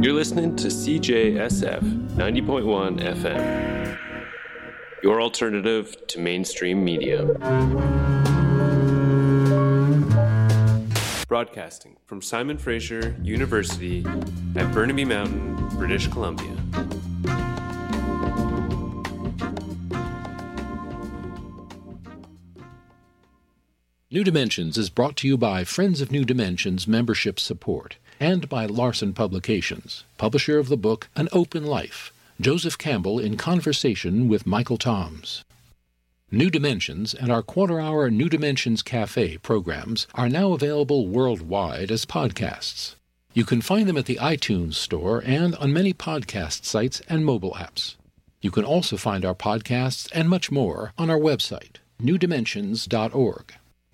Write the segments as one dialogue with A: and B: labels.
A: You're listening to CJSF 90.1 FM, your alternative to mainstream media. Broadcasting from Simon Fraser University at Burnaby Mountain, British Columbia.
B: New Dimensions is brought to you by Friends of New Dimensions membership support and by Larson Publications, publisher of the book An Open Life, Joseph Campbell in conversation with Michael Toms. New Dimensions and our quarter-hour New Dimensions Cafe programs are now available worldwide as podcasts. You can find them at the iTunes Store and on many podcast sites and mobile apps. You can also find our podcasts and much more on our website, newdimensions.org.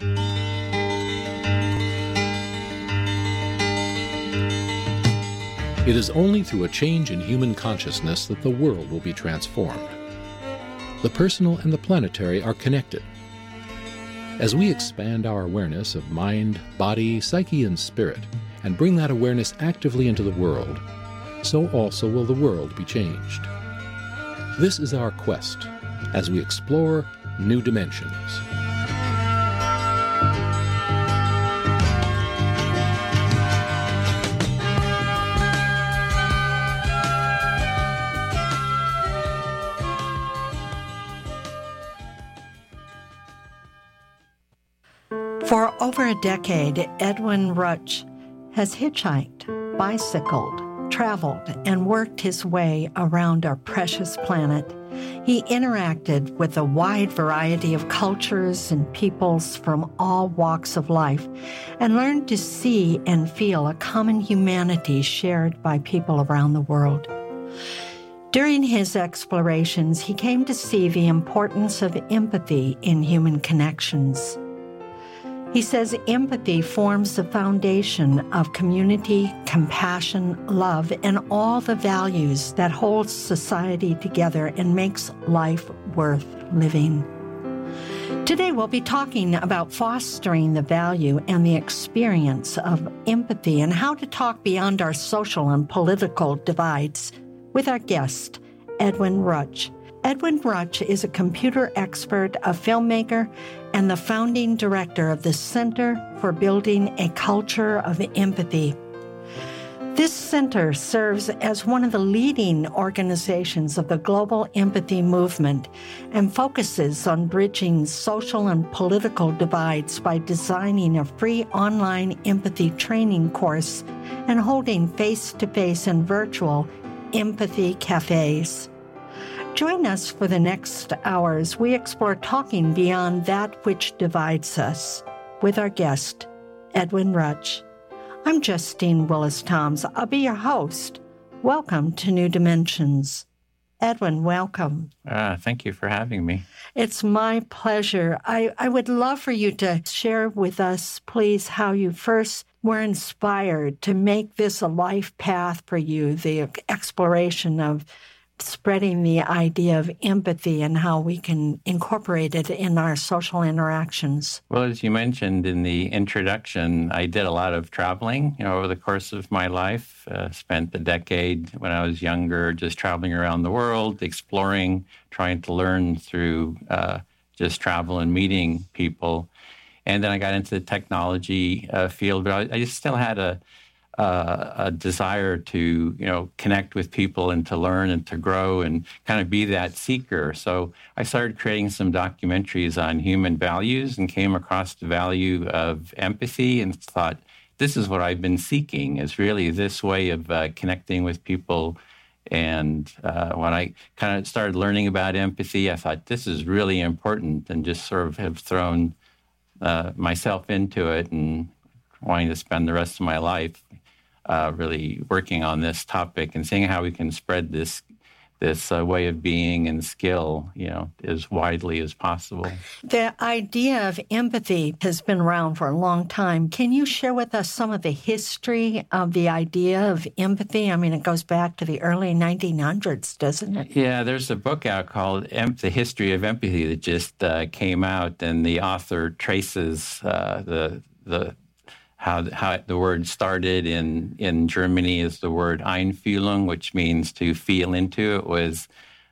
B: It is only through a change in human consciousness that the world will be transformed. The personal and the planetary are connected. As we expand our awareness of mind, body, psyche, and spirit, and bring that awareness actively into the world, so also will the world be changed. This is our quest as we explore new dimensions.
C: For over a decade, Edwin Rutsch has hitchhiked, bicycled, traveled, and worked his way around our precious planet. He interacted with a wide variety of cultures and peoples from all walks of life and learned to see and feel a common humanity shared by people around the world. During his explorations, he came to see the importance of empathy in human connections. He says empathy forms the foundation of community, compassion, love, and all the values that hold society together and makes life worth living. Today we'll be talking about fostering the value and the experience of empathy and how to talk beyond our social and political divides with our guest, Edwin Rutsch. Edwin Rutsch is a computer expert, a filmmaker, and the founding director of the Center for Building a Culture of Empathy. This center serves as one of the leading organizations of the global empathy movement and focuses on bridging social and political divides by designing a free online empathy training course and holding face-to-face and virtual empathy cafes. Join us for the next hours. We explore talking beyond that which divides us with our guest, Edwin Rutsch. I'm Justine Willis-Toms. I'll be your host. Welcome to New Dimensions. Edwin, welcome.
D: Thank you for having me.
C: It's my pleasure. I would love for you to share with us, please, how you first were inspired to make this a life path for you, the exploration of spreading the idea of empathy and how we can incorporate it in our social interactions.
D: Well, as you mentioned in the introduction, I did a lot of traveling, over the course of my life. Spent a decade when I was younger just traveling around the world, exploring, trying to learn through just travel and meeting people. And then I got into the technology field, but I just still had a desire to, connect with people and to learn and to grow and kind of be that seeker. So I started creating some documentaries on human values and came across the value of empathy and thought, this is what I've been seeking, is really this way of connecting with people. And when I kind of started learning about empathy, I thought, this is really important, and just sort of have thrown myself into it and wanting to spend the rest of my life really working on this topic and seeing how we can spread this way of being and skill, as widely as possible.
C: The idea of empathy has been around for a long time. Can you share with us some of the history of the idea of empathy? I mean, it goes back to the early 1900s, doesn't it?
D: Yeah, there's a book out called The History of Empathy that just came out, and the author traces how the word started in Germany is the word Einfühlung, which means to feel into. It was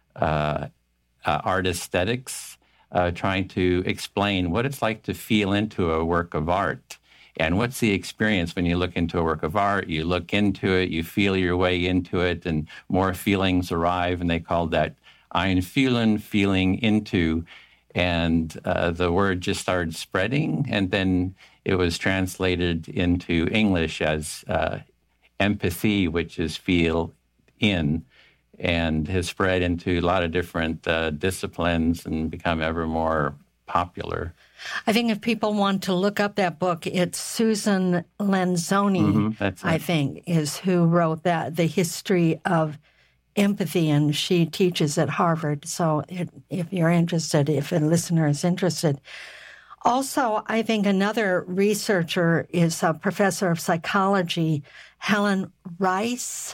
D: art aesthetics, trying to explain what it's like to feel into a work of art. And what's the experience when you look into a work of art? You look into it, you feel your way into it, and more feelings arrive, and they called that Einfühlen, feeling into. And the word just started spreading, and then it was translated into English as empathy, which is feel in, and has spread into a lot of different disciplines and become ever more popular.
C: I think if people want to look up that book, it's Susan Lanzoni, I think, is who wrote that, The History of Empathy, and she teaches at Harvard. So if you're interested, if a listener is interested. Also, I think another researcher is a professor of psychology, Helen Riess,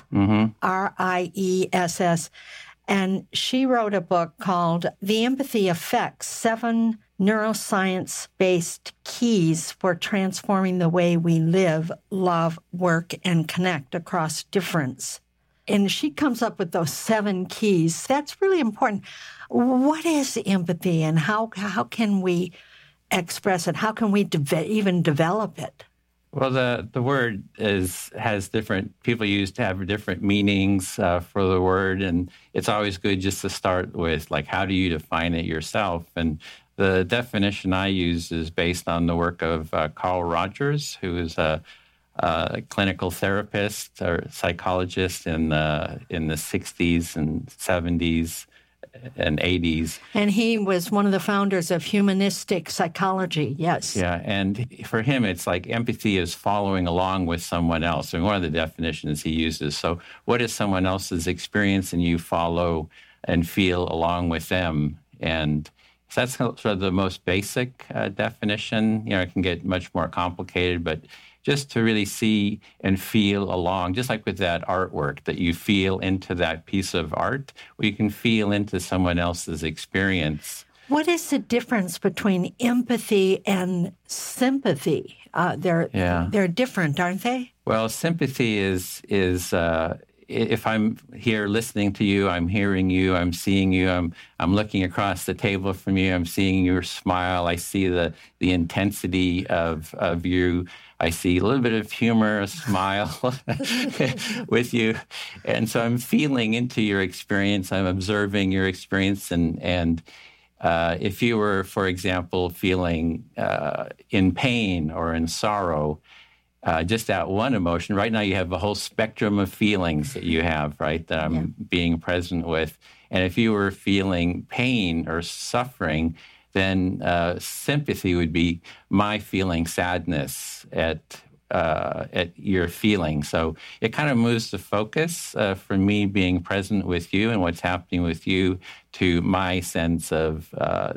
C: R-I-E-S-S, and she wrote a book called The Empathy Effects, 7 Neuroscience-Based Keys for Transforming the Way We Live, Love, Work, and Connect Across Difference. And she comes up with those 7 keys. That's really important. What is empathy, and how can we express it? How can we even develop it?
D: Well, the word has different, people used to have different meanings for the word, and it's always good just to start with, like, how do you define it yourself? And the definition I use is based on the work of Carl Rogers, who is a clinical therapist or psychologist in the 60s and 70s and 80s.
C: And he was one of the founders of humanistic psychology, yes.
D: Yeah, and for him, it's like empathy is following along with someone else. And one of the definitions he uses, so what is someone else's experience, and you follow and feel along with them. And so that's sort of the most basic definition. You know, it can get much more complicated, but just to really see and feel along, just like with that artwork, that you feel into that piece of art, where you can feel into someone else's experience.
C: What is the difference between empathy and sympathy? They're different, aren't they?
D: Well, sympathy is if I'm here listening to you, I'm hearing you, I'm seeing you, I'm looking across the table from you, I'm seeing your smile, I see the intensity of you. I see a little bit of humor, a smile with you. And so I'm feeling into your experience. I'm observing your experience. And if you were, for example, feeling in pain or in sorrow, just that one emotion, right now you have a whole spectrum of feelings that you have, right, that I'm being present with. And if you were feeling pain or suffering, then sympathy would be my feeling sadness at your feeling. So it kind of moves the focus from me being present with you and what's happening with you to my sense of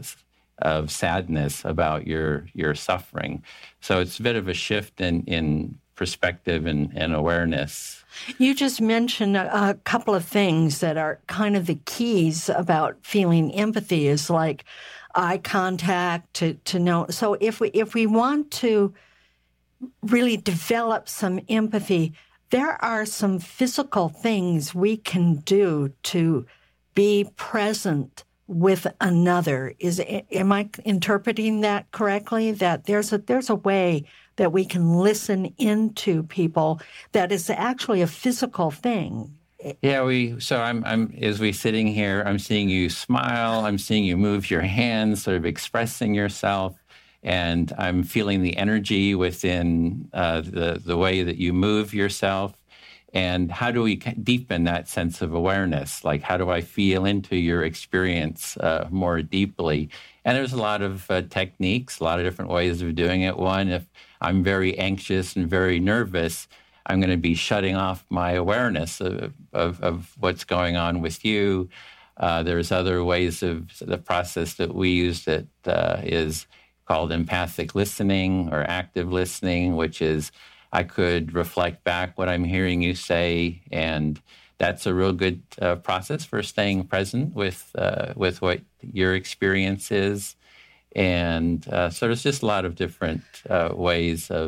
D: sadness about your suffering. So it's a bit of a shift in perspective and awareness.
C: You just mentioned a couple of things that are kind of the keys about feeling empathy, is like eye contact, to know. So if we want to really develop some empathy, there are some physical things we can do to be present with another. Am I interpreting that correctly? That there's a way that we can listen into people that is actually a physical thing.
D: Yeah, so I'm as we sitting here, I'm seeing you smile, I'm seeing you move your hands, sort of expressing yourself, and I'm feeling the energy within the way that you move yourself. And how do we deepen that sense of awareness? Like, how do I feel into your experience more deeply? And there's a lot of techniques, a lot of different ways of doing it. One, if I'm very anxious and very nervous, I'm going to be shutting off my awareness of what's going on with you. There's other ways of the process that we use that is called empathic listening or active listening, which is I could reflect back what I'm hearing you say, and that's a real good process for staying present with what your experience is. And so there's just a lot of different ways of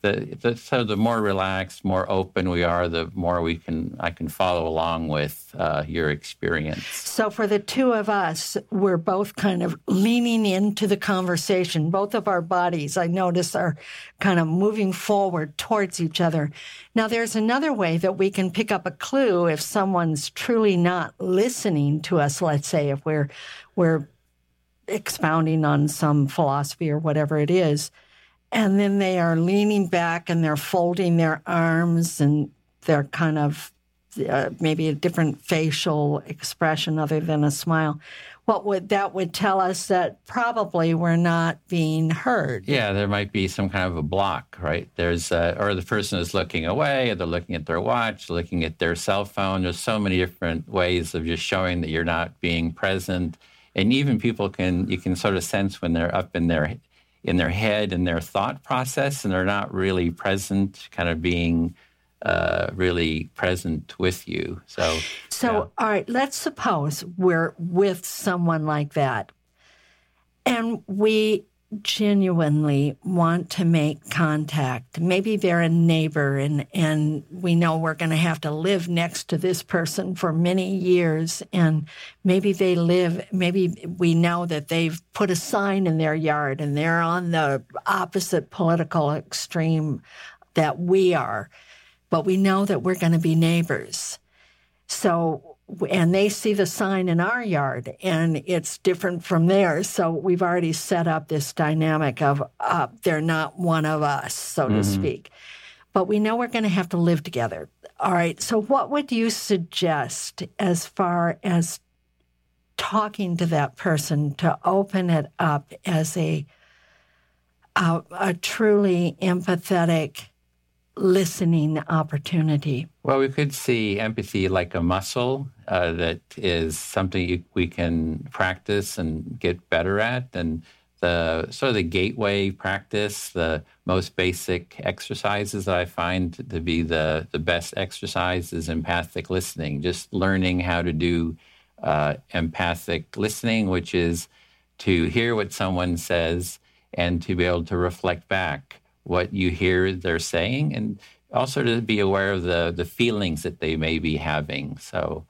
D: So the more relaxed, more open we are, the more I can follow along with your experience.
C: So for the two of us, we're both kind of leaning into the conversation. Both of our bodies, I notice, are kind of moving forward towards each other. Now, there's another way that we can pick up a clue if someone's truly not listening to us. Let's say if we're expounding on some philosophy or whatever it is, and then they are leaning back and they're folding their arms and they're kind of maybe a different facial expression other than a smile. That would tell us that probably we're not being heard.
D: Yeah, there might be some kind of a block, right? There's or the person is looking away, or they're looking at their watch, looking at their cell phone. There's so many different ways of just showing that you're not being present. And even you can sort of sense when they're up in their head and their thought process, and they're not really present, kind of being really present with you. So yeah.
C: All right, let's suppose we're with someone like that, and we genuinely want to make contact. Maybe they're a neighbor, and we know we're going to have to live next to this person for many years, and maybe we know that they've put a sign in their yard, and they're on the opposite political extreme that we are, but we know that we're going to be neighbors. So, and they see the sign in our yard, and it's different from theirs. So we've already set up this dynamic of they're not one of us, so to speak. But we know we're going to have to live together. All right, so what would you suggest as far as talking to that person to open it up as a truly empathetic listening opportunity?
D: Well, we could see empathy like a muscle that is something we can practice and get better at. And the sort of the gateway practice, the most basic exercises that I find to be the best exercise is empathic listening, just learning how to do empathic listening, which is to hear what someone says and to be able to reflect back what you hear they're saying, and also to be aware of the feelings that they may be having. So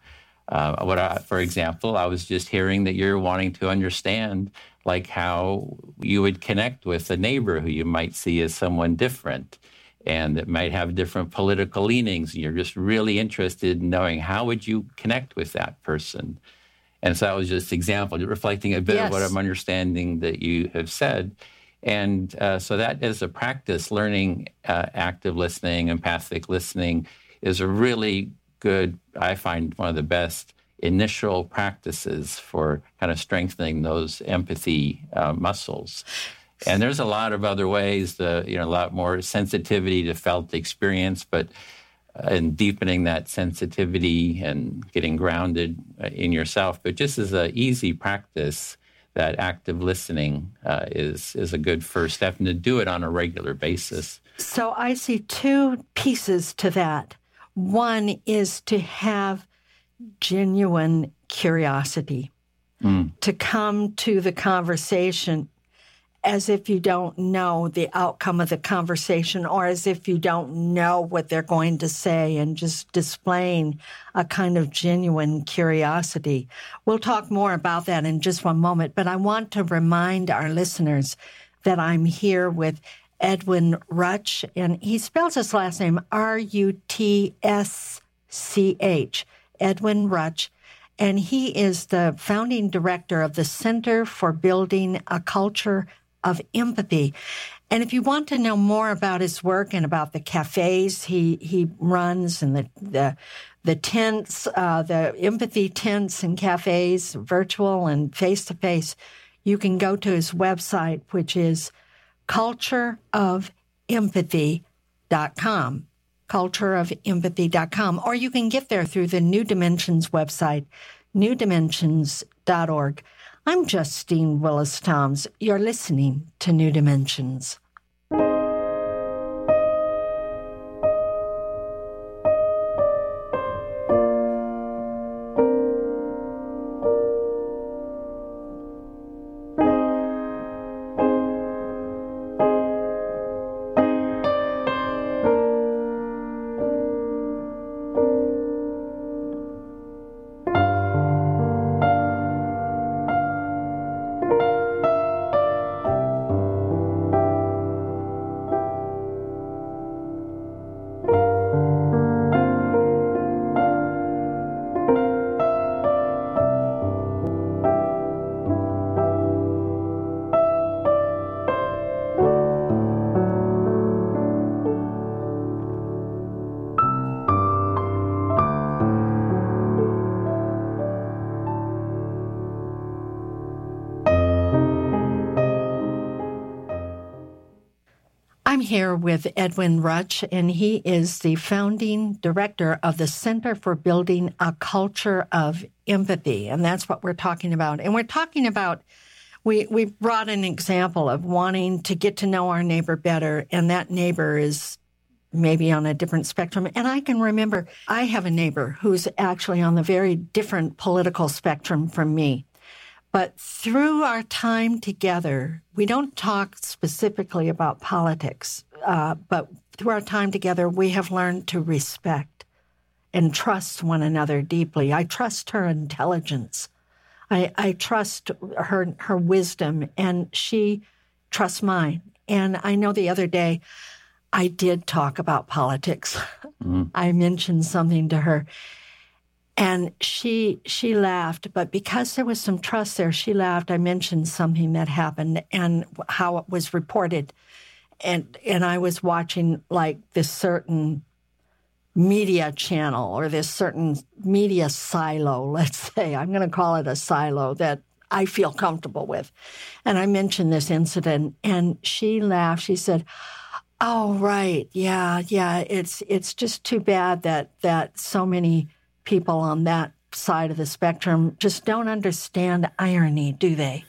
D: for example, I was just hearing that you're wanting to understand like how you would connect with a neighbor who you might see as someone different and that might have different political leanings. And you're just really interested in knowing how would you connect with that person. And so that was just an example, reflecting a bit of what I'm understanding that you have said. And so that is a practice. Learning active listening, empathic listening is a really good, I find, one of the best initial practices for kind of strengthening those empathy muscles. And there's a lot of other ways, a lot more sensitivity to felt experience, but and deepening that sensitivity and getting grounded in yourself. But just as an easy practice, that active listening is a good first step, and to do it on a regular basis.
C: So I see two pieces to that. One is to have genuine curiosity, to come to the conversation as if you don't know the outcome of the conversation or as if you don't know what they're going to say, and just displaying a kind of genuine curiosity. We'll talk more about that in just one moment, but I want to remind our listeners that I'm here with Edwin Rutsch, and he spells his last name Rutsch, Edwin Rutsch, and he is the founding director of the Center for Building a Culture of Empathy. And if you want to know more about his work and about the cafes he runs and the tents, the empathy tents and cafes, virtual and face-to-face, you can go to his website, which is cultureofempathy.com, cultureofempathy.com, or you can get there through the New Dimensions website, newdimensions.org. I'm Justine Willis-Toms. You're listening to New Dimensions. here with Edwin Rutsch, and he is the founding director of the Center for Building a Culture of Empathy, and that's what we're talking about. And we're talking about, we brought an example of wanting to get to know our neighbor better, and that neighbor is maybe on a different spectrum. And I can remember I have a neighbor who's actually on the very different political spectrum from me. But through our time together, we don't talk specifically about politics, but through our time together, we have learned to respect and trust one another deeply. I trust her intelligence. I trust her wisdom, and she trusts mine. And I know the other day I did talk about politics. Mm. I mentioned something to her. And she laughed, but because there was some trust there, she laughed. I mentioned something that happened and how it was reported. And I was watching like this certain media channel or this certain media silo, let's say. I'm going to call it a silo that I feel comfortable with. And I mentioned this incident, and she laughed. She said, "Oh, right. Yeah. It's just too bad that so many people on that side of the spectrum just don't understand irony, do they?"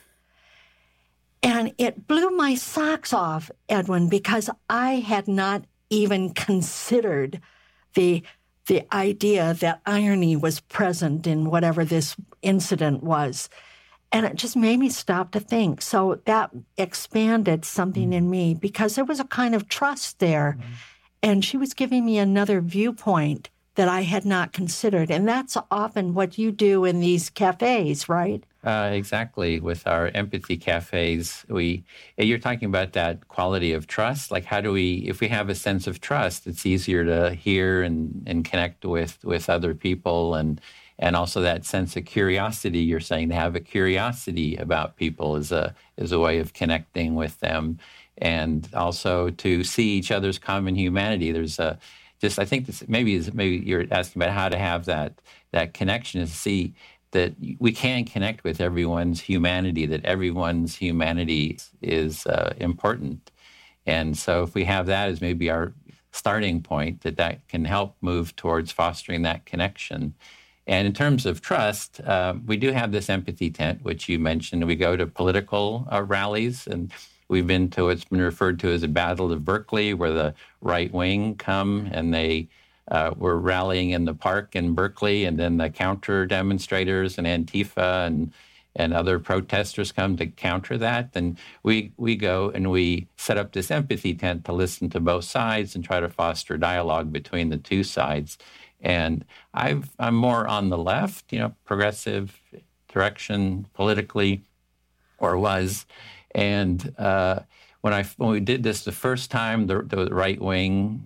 C: And it blew my socks off, Edwin, because I had not even considered the idea that irony was present in whatever this incident was. And it just made me stop to think. So that expanded something in me because there was a kind of trust there. Mm-hmm. And she was giving me another viewpoint that I had not considered. And that's often what you do in these cafes, right?
D: Exactly. With our empathy cafes, you're talking about that quality of trust. Like, how do we, if we have a sense of trust, it's easier to hear and connect with other people, and also that sense of curiosity. You're saying to have a curiosity about people is a way of connecting with them, and also to see each other's common humanity. There's I think this maybe you're asking about how to have that connection, is to see that we can connect with everyone's humanity, that everyone's humanity is important. And so if we have that as maybe our starting point, that can help move towards fostering that connection. And in terms of trust, we do have this empathy tent, which you mentioned. We go to political rallies, and we've been to what's been referred to as a Battle of Berkeley, where the right wing come and they were rallying in the park in Berkeley, and then the counter demonstrators and Antifa and other protesters come to counter that. And we go and we set up this empathy tent to listen to both sides and try to foster dialogue between the two sides. And I'm more on the left, progressive direction politically, or was. And when we did this the first time, the right wing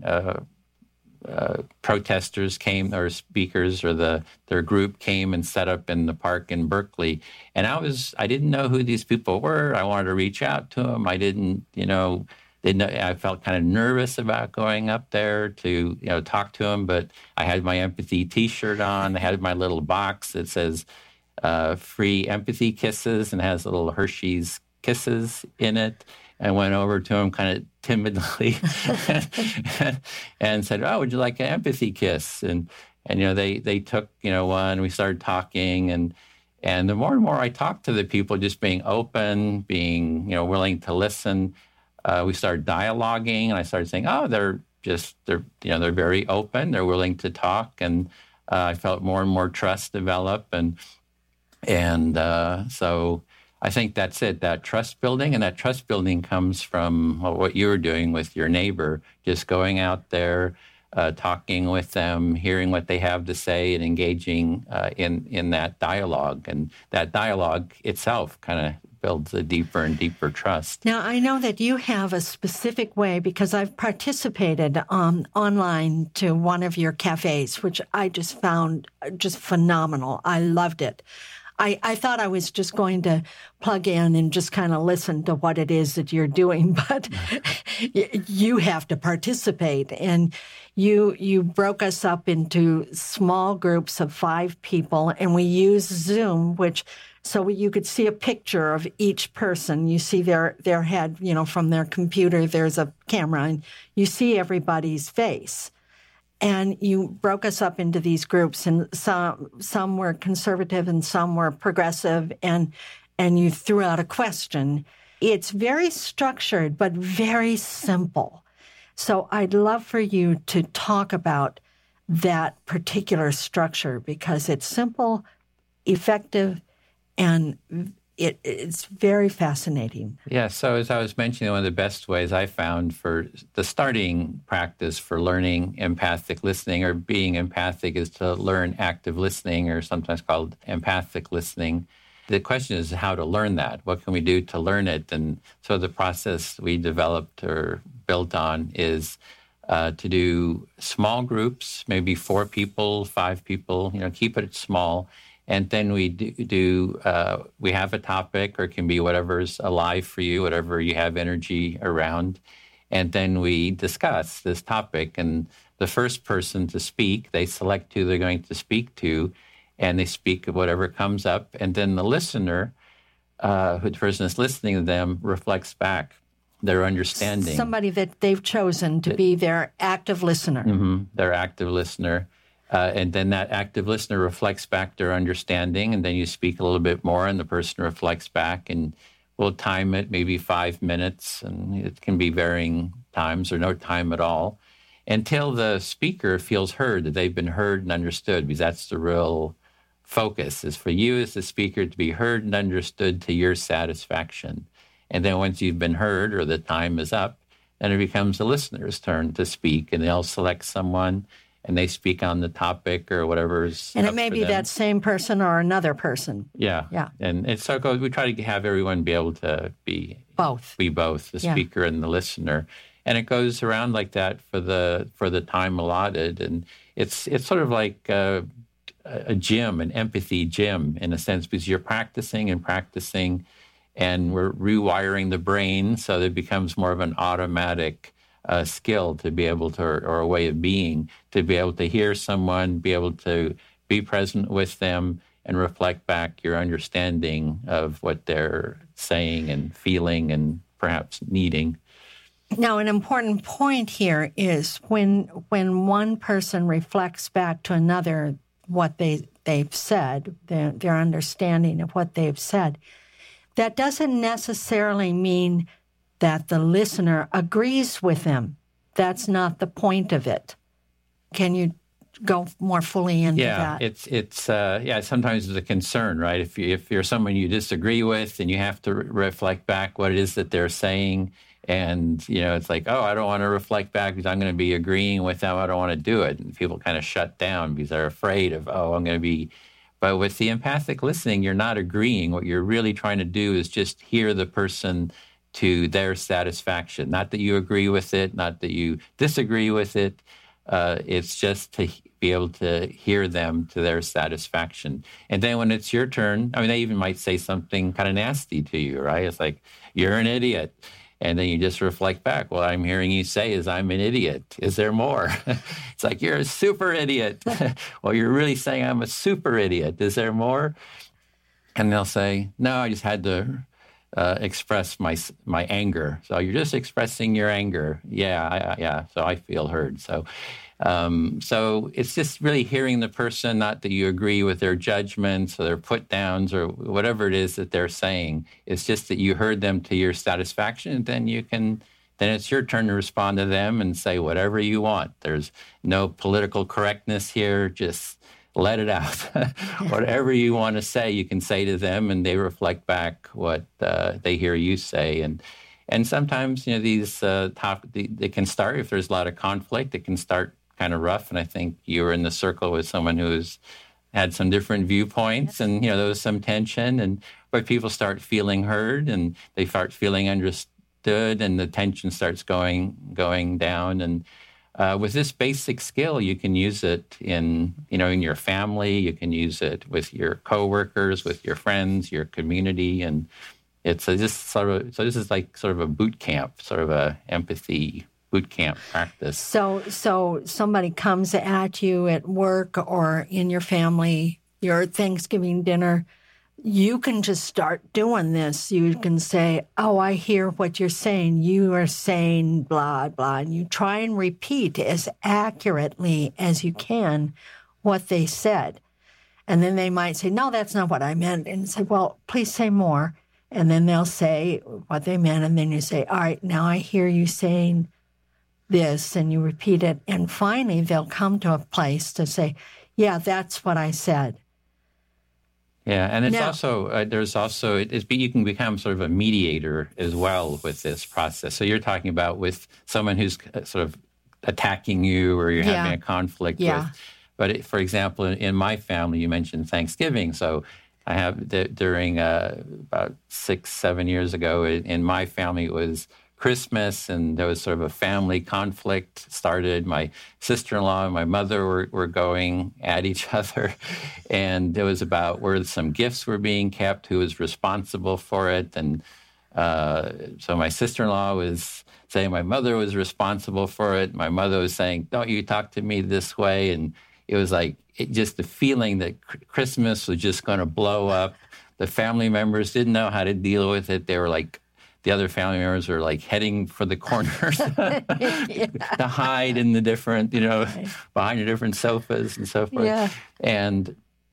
D: protesters came, or speakers, or their group came and set up in the park in Berkeley, and I didn't know who these people were. I wanted to reach out to them. I didn't, I felt kind of nervous about going up there to, talk to them, but I had my empathy T-shirt on. I had my little box that says free empathy kisses and has little Hershey's Kisses in it, and went over to him kind of timidly and said, "Oh, would you like an empathy kiss?" And they took one. We started talking, and the more and more I talked to the people, just being open, being willing to listen, we started dialoguing, and I started saying, "Oh, they're very open. They're willing to talk," and I felt more and more trust develop, and so I think that's it, that trust building. And that trust building comes from what you were doing with your neighbor, just going out there, talking with them, hearing what they have to say, and engaging in that dialogue. And that dialogue itself kind of builds a deeper and deeper trust.
C: Now, I know that you have a specific way, because I've participated online to one of your cafes, which I just found just phenomenal. I loved it. I thought I was just going to plug in and just kind of listen to what it is that you're doing, but you have to participate. And you broke us up into small groups of 5 people, and we use Zoom, which So you could see a picture of each person. You see their head, from their computer, there's a camera, and you see everybody's face. And you broke us up into these groups, and some were conservative and some were progressive, and you threw out a question. It's very structured, but very simple. So I'd love for you to talk about that particular structure, because it's simple, effective, and it's very fascinating.
D: Yeah, so as I was mentioning, one of the best ways I found for the starting practice for learning empathic listening or being empathic is to learn active listening, or sometimes called empathic listening. The question is how to learn that. What can we do to learn it? And so the process we developed or built on is to do small groups, maybe 4 people, 5 people, keep it small. And then we we have a topic, or it can be whatever's alive for you, whatever you have energy around. And then we discuss this topic. And the first person to speak, they select who they're going to speak to, and they speak of whatever comes up. And then the listener, the person that's listening to them, reflects back their understanding.
C: Somebody that they've chosen to be their active listener.
D: Mm-hmm, their active listener. And then that active listener reflects back their understanding, and then you speak a little bit more, and the person reflects back, and we'll time it maybe 5 minutes, and it can be varying times or no time at all, until the speaker feels heard, that they've been heard and understood, because that's the real focus, is for you as the speaker to be heard and understood to your satisfaction. And then once you've been heard, or the time is up, then it becomes the listener's turn to speak, and they'll select someone, and they speak on the topic or whatever's
C: and it may be that same person or another person.
D: Yeah. And so we try to have everyone be able to be both, the speaker and the listener. And it goes around like that for the time allotted. And it's sort of like a gym, an empathy gym in a sense, because you're practicing, and we're rewiring the brain so that it becomes more of an automatic skill to be able to, or a way of being, to be able to hear someone, be able to be present with them, and reflect back your understanding of what they're saying and feeling and perhaps needing.
C: Now, an important point here is when one person reflects back to another what they've said, their understanding of what they've said, that doesn't necessarily mean that the listener agrees with them. That's not the point of it. Can you go more fully into that?
D: It's sometimes it's a concern, right? If you're someone you disagree with, and you have to reflect back what it is that they're saying, and it's like, I don't want to reflect back because I'm going to be agreeing with them. I don't want to do it, and people kind of shut down because they're afraid of I'm going to be. But with the empathic listening, you're not agreeing. What you're really trying to do is just hear the person to their satisfaction. Not that you agree with it, not that you disagree with it. It's just to be able to hear them to their satisfaction. And then when it's your turn, they even might say something kind of nasty to you, right? It's like, you're an idiot. And then you just reflect back, what I'm hearing you say is, I'm an idiot. Is there more? It's like, you're a super idiot. Well, you're really saying I'm a super idiot. Is there more? And they'll say, no, I just had to express my anger. So you're just expressing your anger. Yeah. So I feel heard. So it's just really hearing the person, not that you agree with their judgments or their put downs or whatever it is that they're saying. It's just that you heard them to your satisfaction, and then it's your turn to respond to them and say whatever you want. There's no political correctness here. Just let it out. Whatever you want to say, you can say to them, and they reflect back what they hear you say. And sometimes, these they can start, if there's a lot of conflict, it can start kind of rough. And I think you were in the circle with someone who's had some different viewpoints, and there was some tension, but people start feeling heard, and they start feeling understood, and the tension starts going down. And with this basic skill, you can use it in your family. You can use it with your coworkers, with your friends, your community, and this is like sort of a boot camp, sort of a empathy boot camp practice.
C: So somebody comes at you at work or in your family, your Thanksgiving dinner, you can just start doing this. You can say, oh, I hear what you're saying. You are saying blah, blah. And you try and repeat as accurately as you can what they said. And then they might say, no, that's not what I meant. And say, well, please say more. And then they'll say what they meant. And then you say, all right, now I hear you saying this. And you repeat it. And finally, they'll come to a place to say, yeah, that's what I said.
D: Yeah, and it's you can become sort of a mediator as well with this process. So you're talking about with someone who's sort of attacking you or you're having a conflict with. But for example, in my family, you mentioned Thanksgiving. So I have during about 6-7 years ago in my family, it was Christmas, and there was sort of a family conflict started. My sister-in-law and my mother were going at each other, and it was about where some gifts were being kept, who was responsible for it. And so my sister-in-law was saying my mother was responsible for it. My mother was saying, don't you talk to me this way. And it was like just the feeling that Christmas was just going to blow up. The family members didn't know how to deal with it. They were like, the other family members are like heading for the corners to hide in the different, behind the different sofas and so forth. Yeah. And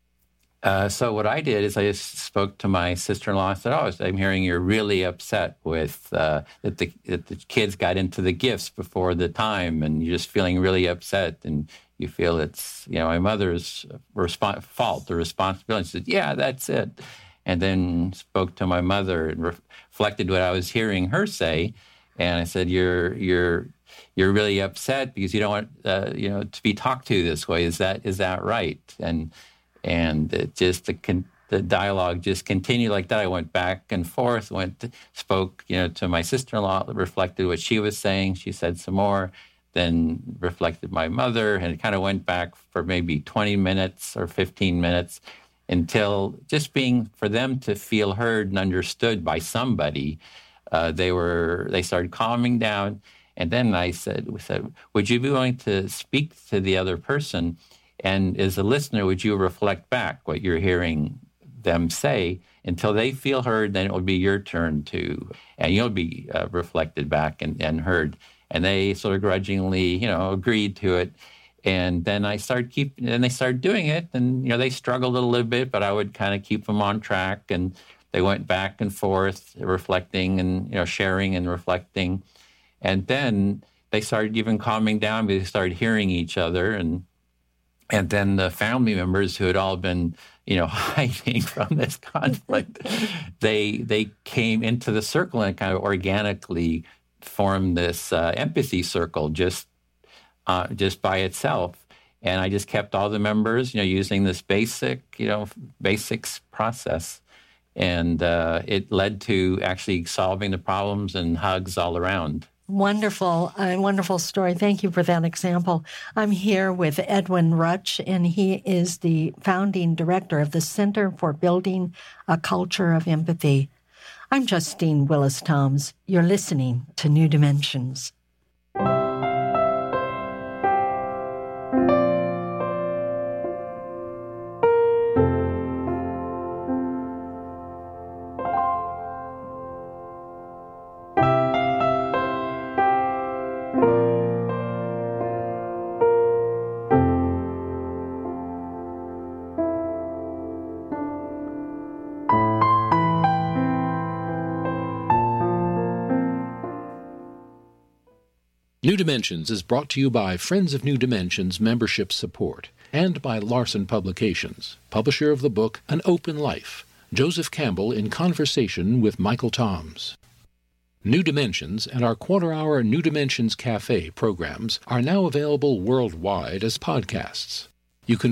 D: so what I did is I just spoke to my sister-in-law. I said, I'm hearing you're really upset with that the kids got into the gifts before the time, and you're just feeling really upset, and you feel it's, my mother's fault or responsibility. She said, yeah, that's it. And then spoke to my mother and reflected what I was hearing her say, and I said, "You're really upset because you don't want to be talked to this way. Is that right?" And it just the dialogue just continued like that. I went back and forth, spoke to my sister-in-law, reflected what she was saying. She said some more, then reflected my mother, and it kind of went back for maybe 20 minutes or 15 minutes. Until just for them to feel heard and understood by somebody, they started calming down. And then we said, would you be willing to speak to the other person? And as a listener, would you reflect back what you're hearing them say until they feel heard? Then it will be your turn and you'll be reflected back and heard. And they sort of grudgingly, agreed to it. And then they started doing it, and they struggled a little bit, but I would kind of keep them on track, and they went back and forth, reflecting and sharing and reflecting, and then they started even calming down because they started hearing each other, and then the family members who had all been hiding from this conflict, they came into the circle and kind of organically formed this empathy circle just by itself. And I just kept all the members, using this basics process. And it led to actually solving the problems and hugs all around.
C: Wonderful, a wonderful story. Thank you for that example. I'm here with Edwin Rutsch, and he is the founding director of the Center for Building a Culture of Empathy. I'm Justine Willis-Toms. You're listening to New Dimensions.
B: New Dimensions is brought to you by Friends of New Dimensions membership support and by Larson Publications, publisher of the book An Open Life, Joseph Campbell in conversation with Michael Toms. New Dimensions and our quarter-hour New Dimensions Cafe programs are now available worldwide as podcasts. You can